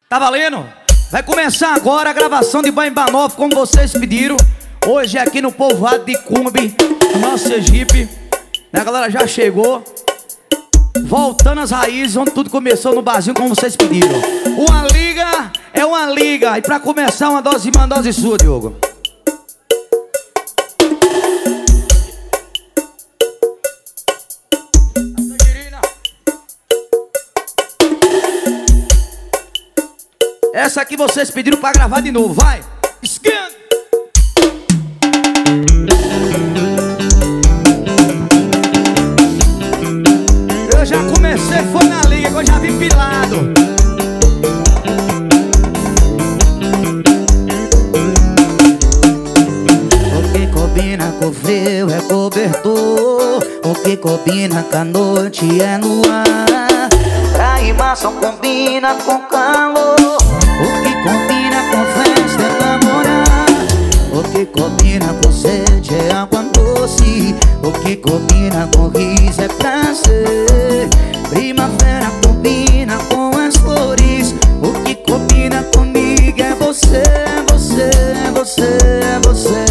Tá valendo? Vai começar agora a gravação de Baimbá Novo, como vocês pediram. Hoje é aqui no povoado de Cumbe, no nosso Sergipe. A galera já chegou. Voltando às raízes, onde tudo começou no barzinho, como vocês pediram. Uma liga é uma liga. E pra começar, uma dose sua, Diogo. Essa aqui vocês pediram pra gravar de novo, vai! Esquenta! Eu já comecei, foi na liga, que eu já vi pilado. O que combina com frio é cobertor, o que combina com a noite é no ar. Pra rimar só combina com calor, o que combina com festa é namorar. O que combina com sede é água doce, o que combina com riso é prazer. Primavera combina com as flores, o que combina comigo é você, você, você, você.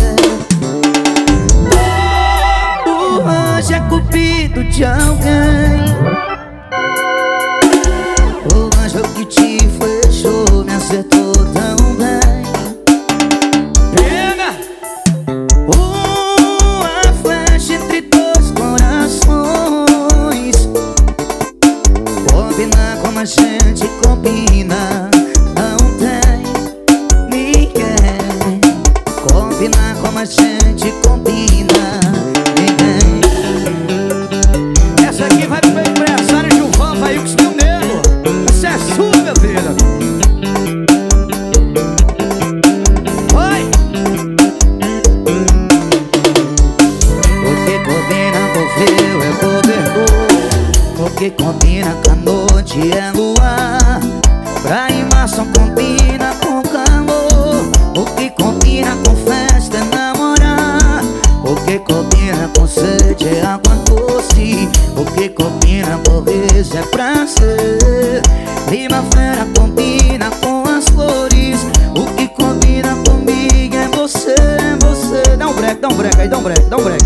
Hoje é cupido de alguém, o anjo que te fechou me acertou tão bem. Pega! Uma flecha entre dois corações. Combinar como a gente combina, não tem ninguém. Combinar como a gente combina, ninguém. Essa aqui vai pro meu empresário Gilvan, vai o que se nego. Essa é sua, meu filho. Vai! O que combina com frio é cobertor, o que combina com a noite é luar. Pra rimar só combina com calor, o que combina com festa é namorar. O que combina com sede é água doce, o que combina com riso é prazer. Primavera combina com as flores, o que combina comigo é você, você. Dá um break aí, dá um break.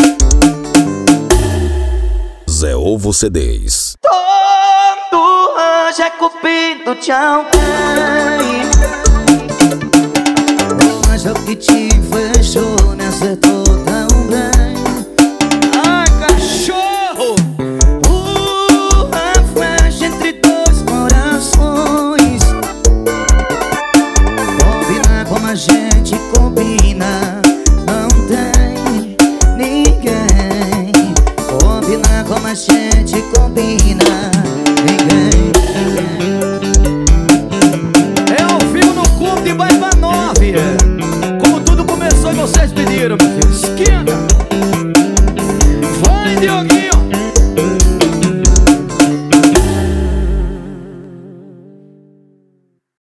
Zé Ovo CDs. Todo anjo é cupido de alguém, o anjo que te fechou me acertou tão bem. Ai, cachorro! Uma flecha entre dois corações. Combinar como a gente combina, não tem ninguém. Combinar como a gente combina, ninguém. É ao vivo no Clube de Baimbá Novo. Como tudo começou e vocês pediram, meu filho. Esquina! Vai, Dioguinho!